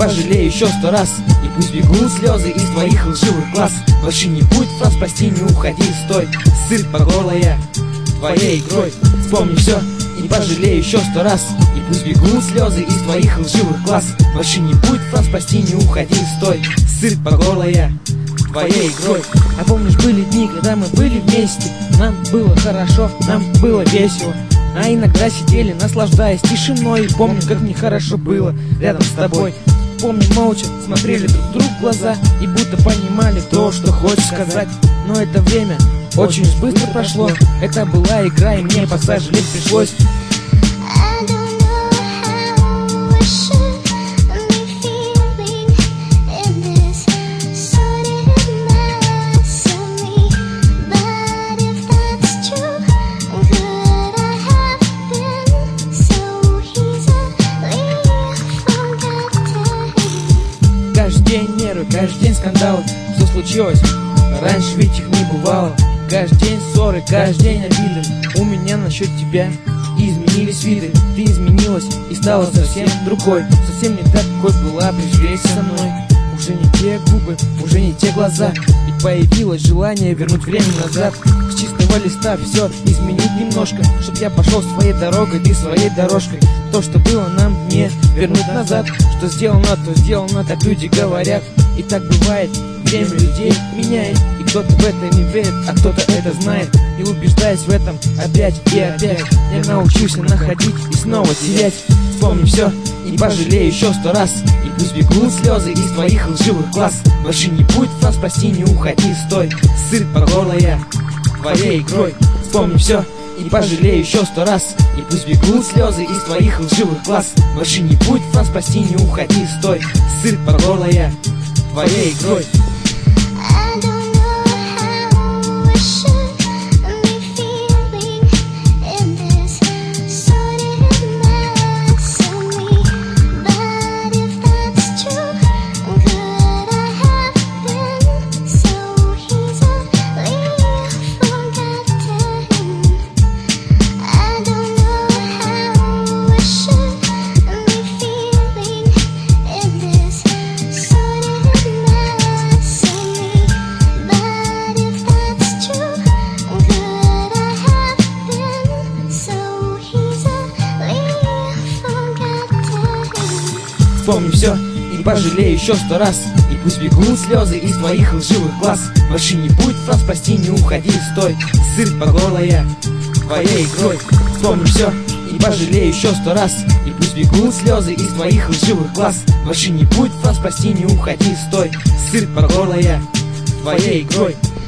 пожалею еще 100 раз. И пусть бегут слезы из твоих лживых глаз. Больше не будет фраз, прости, не уходи, стой. Сыт по горло я твоей игрой. Вспомни все и пожалею еще 100 раз. И пусть бегут слезы из твоих лживых глаз. Больше не будет фраз, прости, не уходи, стой. Сыт по горло я твоей игрой. А помнишь, были дни, когда мы были вместе. Нам было хорошо, нам было весело. А иногда сидели, наслаждаясь тишиной. И помню, как мне хорошо было рядом с тобой. Помню, молча смотрели друг другу в глаза и будто понимали то, что хочешь сказать. Но это время очень быстро прошло. Это была игра, и мне посожалеть пришлось. Каждый день нервы, каждый день скандалы. Что случилось? Раньше ведь их не бывало. Каждый день ссоры, каждый день обиды. У меня насчет тебя и изменились виды. Ты изменилась и стала совсем другой. Совсем не так, какой была при встрече со мной. Уже не те губы, уже не те глаза. Ведь появилось желание вернуть время назад. С чистого листа все изменить немножко, чтоб я пошел своей дорогой, ты своей дорожкой. То, что было, нам не вернуть назад. Что сделано, то сделано, так люди говорят. И так бывает, время людей меняет. И кто-то в это не верит, а кто-то это знает. И убеждаясь в этом опять и опять, я научился находить и снова терять. Вспомни все и пожалею еще 100 раз. И пусть бегут слезы из твоих лживых глаз. Больше не будет фраз, прости, не уходи, стой. Сыт по горло я твоей игрой. Вспомни все и пожалею еще 100 раз. И пусть бегут слезы из твоих лживых глаз. Больше не будет фраз, прости, не уходи, стой. Сыт по горло я твоей игрой. Вспомни все и пожалею еще 100 раз. И пусть бегут слезы из твоих лживых глаз. Больше не будет фраз, прости, не уходи, стой. Сыт по горло я твоей игрой. Вспомни все и пожалею еще 100 раз. И пусть бегут слезы из твоих лживых глаз. Больше не будет фраз, прости, не уходи, стой. Сыт по горло я твоей игрой.